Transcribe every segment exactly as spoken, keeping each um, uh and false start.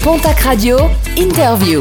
Pontac Radio, interview.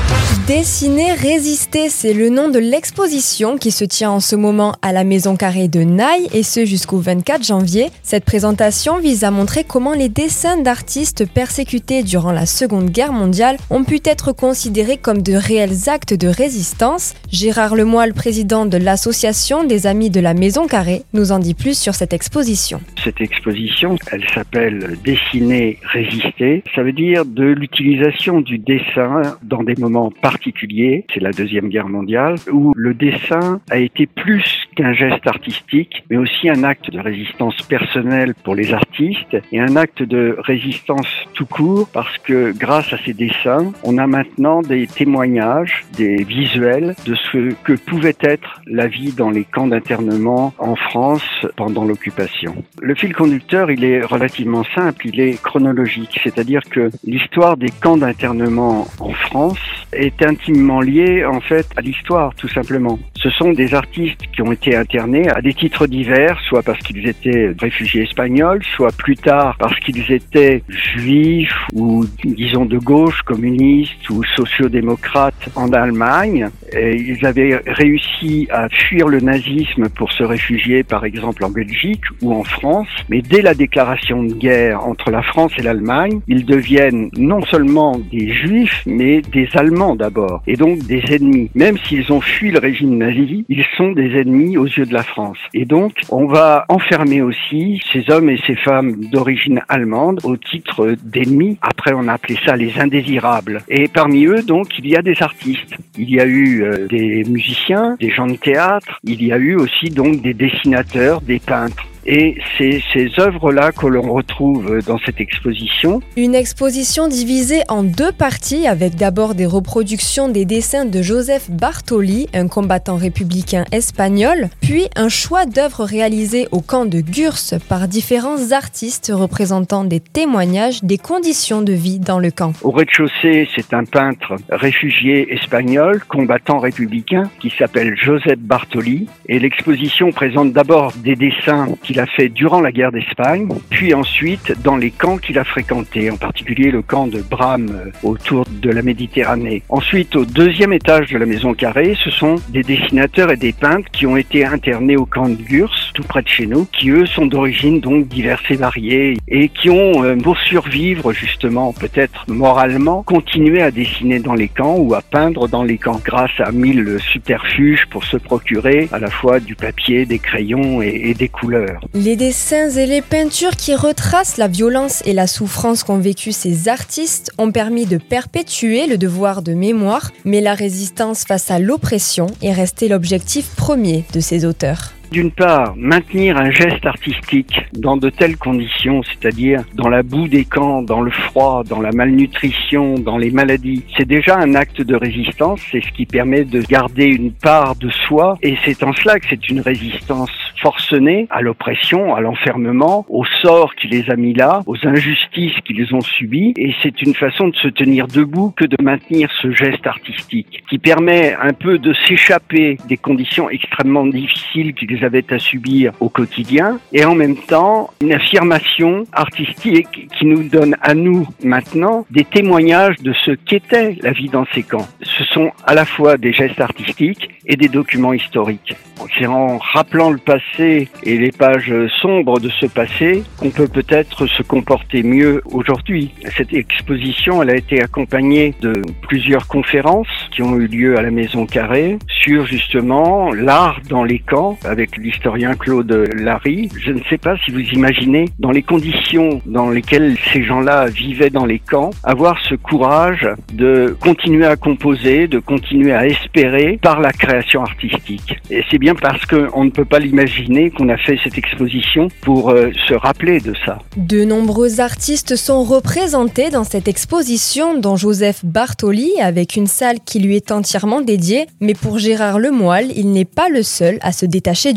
Dessiner, résister, c'est le nom de l'exposition qui se tient en ce moment à la Maison Carrée de Naï et ce jusqu'au vingt-quatre janvier. Cette présentation vise à montrer comment les dessins d'artistes persécutés durant la Seconde Guerre mondiale ont pu être considérés comme de réels actes de résistance. Gérard Lemoyle, président de l'association des Amis de la Maison Carrée, nous en dit plus sur cette exposition. Cette exposition, elle s'appelle « Dessiner, résister ». Ça veut dire de l'utilisation du dessin dans des moments particulier, c'est la Deuxième Guerre mondiale, où le dessin a été plus qu'un geste artistique, mais aussi un acte de résistance personnelle pour les artistes et un acte de résistance tout court, parce que grâce à ces dessins, on a maintenant des témoignages, des visuels de ce que pouvait être la vie dans les camps d'internement en France pendant l'occupation. Le fil conducteur, il est relativement simple, il est chronologique, c'est-à-dire que l'histoire des camps d'internement en France est intimement liée en fait à l'histoire, tout simplement. Ce sont des artistes qui ont été internés à des titres divers, soit parce qu'ils étaient réfugiés espagnols, soit plus tard parce qu'ils étaient juifs ou disons de gauche, communistes ou sociodémocrates en Allemagne. Et ils avaient réussi à fuir le nazisme pour se réfugier par exemple en Belgique ou en France, mais dès la déclaration de guerre entre la France et l'Allemagne, ils deviennent non seulement des juifs, mais des Allemands d'abord, et donc des ennemis. Même s'ils ont fui le régime nazi, ils sont des ennemis aux yeux de la France. Et donc, on va enfermer aussi ces hommes et ces femmes d'origine allemande au titre d'ennemis. Après, on a appelé ça les indésirables. Et parmi eux, donc, il y a des artistes. Il y a eu euh, des musiciens, des gens de théâtre. Il y a eu aussi donc des dessinateurs, des peintres. Et c'est ces œuvres-là que l'on retrouve dans cette exposition. Une exposition divisée en deux parties avec d'abord des reproductions des dessins de Joseph Bartoli, un combattant républicain espagnol, puis un choix d'œuvres réalisées au camp de Gurs par différents artistes représentant des témoignages des conditions de vie dans le camp. Au rez-de-chaussée, c'est un peintre réfugié espagnol, combattant républicain, qui s'appelle Joseph Bartoli. Et l'exposition présente d'abord des dessins qu'il a fait durant la guerre d'Espagne, puis ensuite dans les camps qu'il a fréquentés, en particulier le camp de Bram autour de la Méditerranée. Ensuite, au deuxième étage de la Maison Carrée, ce sont des dessinateurs et des peintres qui ont été internés au camp de Gurs, tout près de chez nous, qui eux sont d'origine donc diverses et variées et qui ont, euh, pour survivre justement, peut-être moralement, continué à dessiner dans les camps ou à peindre dans les camps grâce à mille subterfuges pour se procurer à la fois du papier, des crayons et, et des couleurs. Les dessins et les peintures qui retracent la violence et la souffrance qu'ont vécu ces artistes ont permis de perpétuer le devoir de mémoire, mais la résistance face à l'oppression est resté l'objectif premier de ces auteurs. D'une part, maintenir un geste artistique dans de telles conditions, c'est-à-dire dans la boue des camps, dans le froid, dans la malnutrition, dans les maladies, c'est déjà un acte de résistance, c'est ce qui permet de garder une part de soi, et c'est en cela que c'est une résistance forcenée à l'oppression, à l'enfermement, au sort qui les a mis là, aux injustices qu'ils ont subies, et c'est une façon de se tenir debout que de maintenir ce geste artistique, qui permet un peu de s'échapper des conditions extrêmement difficiles qu'ils avaient à subir au quotidien, et en même temps une affirmation artistique qui nous donne à nous maintenant des témoignages de ce qu'était la vie dans ces camps. Ce sont à la fois des gestes artistiques et des documents historiques. C'est en rappelant le passé et les pages sombres de ce passé qu'on peut peut-être se comporter mieux aujourd'hui. Cette exposition, elle a été accompagnée de plusieurs conférences qui ont eu lieu à la Maison Carrée sur justement l'art dans les camps avec l'historien Claude Larry. Je ne sais pas si vous imaginez dans les conditions dans lesquelles ces gens-là vivaient dans les camps, avoir ce courage de continuer à composer, de continuer à espérer par la création artistique. Et c'est bien parce qu'on ne peut pas l'imaginer qu'on a fait cette exposition pour euh, se rappeler de ça. De nombreux artistes sont représentés dans cette exposition, dont Joseph Bartoli, avec une salle qui lui est entièrement dédiée. Mais pour Gérard Lemoyle, il n'est pas le seul à se détacher du lot.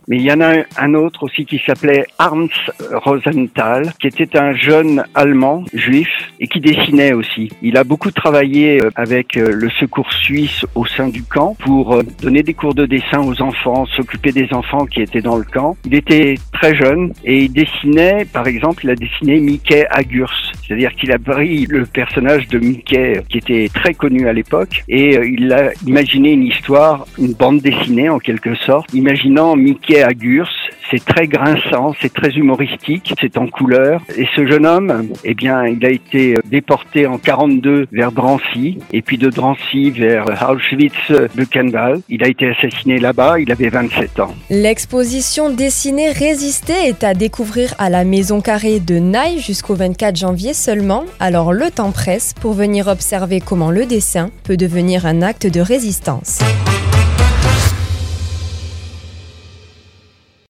Mais il y en a un autre aussi qui s'appelait Hans Rosenthal, qui était un jeune Allemand juif et qui dessinait aussi. Il a beaucoup travaillé avec le secours suisse au sein du camp pour donner des cours de dessin aux enfants, s'occuper des enfants qui étaient dans le camp. Il était très jeune et il dessinait, par exemple, il a dessiné Mickey Agurs. C'est-à-dire qu'il a pris le personnage de Mickey qui était très connu à l'époque et il a imaginé une histoire, une bande dessinée en quelque sorte, imaginant Mickey Agurs. C'est très grinçant, c'est très humoristique, c'est en couleur. Et ce jeune homme, eh bien, il a été déporté en quarante-deux vers Drancy, et puis de Drancy vers Auschwitz-Birkenwald. Il a été assassiné là-bas, il avait vingt-sept ans. L'exposition Dessiner, résister est à découvrir à la Maison Carrée de Naï jusqu'au vingt-quatre janvier seulement. Alors le temps presse pour venir observer comment le dessin peut devenir un acte de résistance.